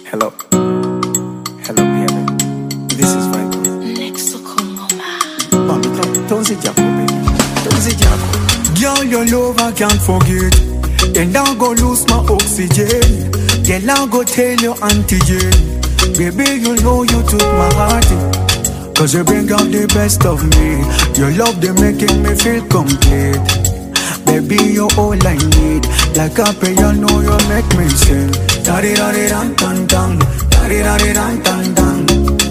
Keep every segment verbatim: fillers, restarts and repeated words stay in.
Hello. Hello, baby. This is Vibe. Next to Kongoma. Mami, don't, don't say Jaco, baby. Don't say Jaco. Girl, your love I can't forget. Then I go lose my oxygen. Then I go tell your antigen. Baby, you know you took my heart. Cause you bring out the best of me. Your love, they making me feel complete. Baby, you're all I need. Like a piano, you make me sing. Da-di-da-di-dun-dun-dun. Da-di-da-di-dun-dun-dun.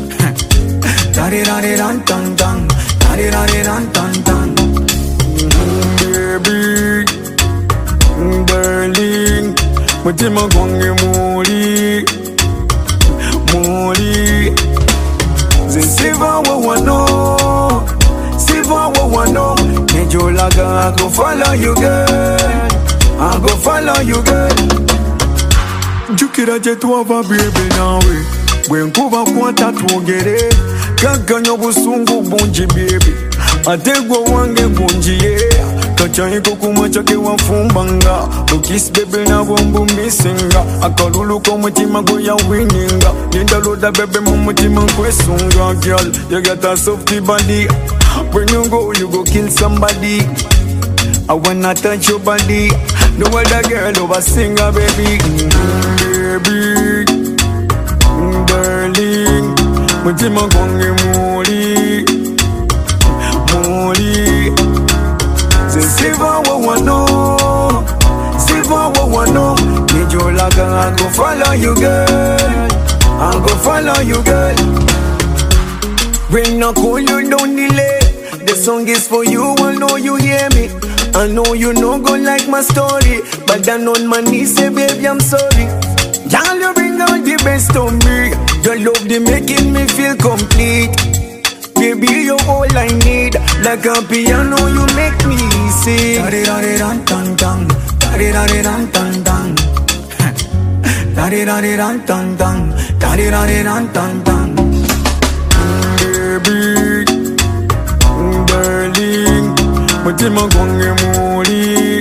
Da-di-da-di-dun-dun-dun. Da-di-da-di-dun-dun-dun. Baby, darling, mutima gwange muri, muri. Ze siva wa wano, siva wa wano. Nejolaga, I go follow you, girl. I go follow you, girl. Jukira jetu ava baby nawe. Wenkuba kwanta tuongere. Kaganya busungu bunji baby. Ategwa wange bunji yeah. Kachayiko kumacha kewa fumbanga. Lukis baby na wambu missinga. Akalulu kwa mutima goya winninga. Linda loda baby mu mutima kwesunga. Girl, you got a softy body. When you go, you go kill somebody. I wanna touch your body. No other girl over singer, baby. Mm, baby, mm, darling. Mutima gwange muri, muri. Say siva wa wano, siva wa wano. Nejolaga, I go follow you, girl. I go follow you, girl. When I call you, don't delay. The song is for you, I know you hear me. I know you no go like my story, but down on my knees say baby I'm sorry. Y'all you bring out the best of me. Your love they making me feel complete. Baby you're all I need. Like a piano you make me sing. Da-di-da-di-dun-dun-dun. Da-di-da-di-dun-dun-dun. Da-di-da-di-dun-dun-dun. Da-di-da-di-dun-dun-dun. Baby, darling, mutima gwange muri,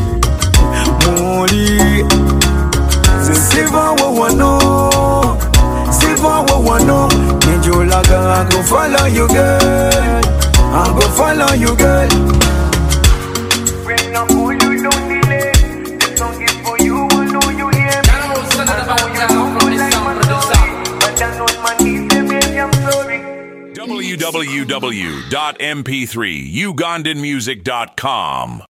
muri. Say siva wa wano, siva wa wano. Nejolaga, I go follow you, girl. I go follow you, girl. When I call you, don't delay. The song is for you, I know you hear me. I know you don't like my story, but down on my knees, baby, I'm sorry. w w w dot m p three ugandan music dot com